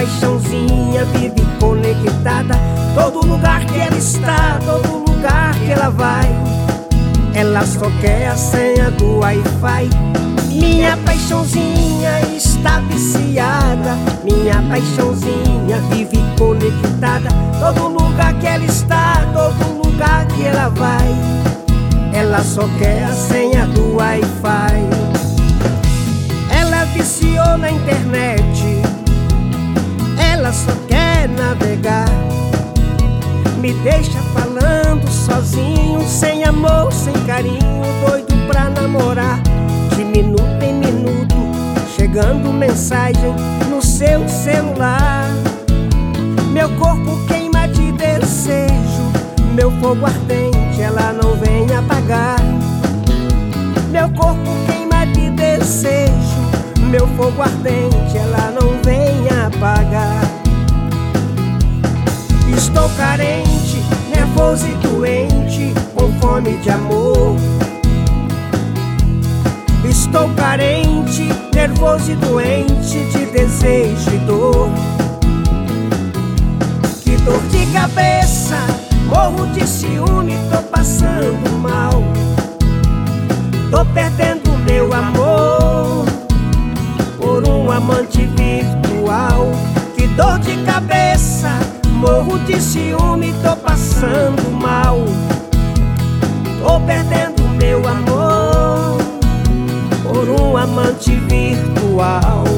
paixãozinha vive conectada. Todo lugar que ela está, todo lugar que ela vai, ela só quer a senha do Wi-Fi. Minha paixãozinha está viciada, minha paixãozinha vive conectada. Todo lugar que ela está, todo lugar que ela vai, ela só quer a senha do Wi-Fi. Ela viciou na internet, ela só quer navegar. Me deixa falando sozinho, sem amor, sem carinho, doido pra namorar. De minuto em minuto, chegando mensagem no seu celular. Meu corpo queima de desejo, meu fogo ardente ela não vem apagar. Meu corpo queima de desejo, meu fogo ardente ela não vem apagar. Estou carente, nervoso e doente, com fome de amor. Estou carente, nervoso e doente, de desejo e dor. Que dor de cabeça, morro de ciúme, tô passando mal. Tô perdendo meu amor por um amante virtual. Que dor de cabeça, morro de ciúme, tô passando mal. Tô perdendo meu amor por um amante virtual.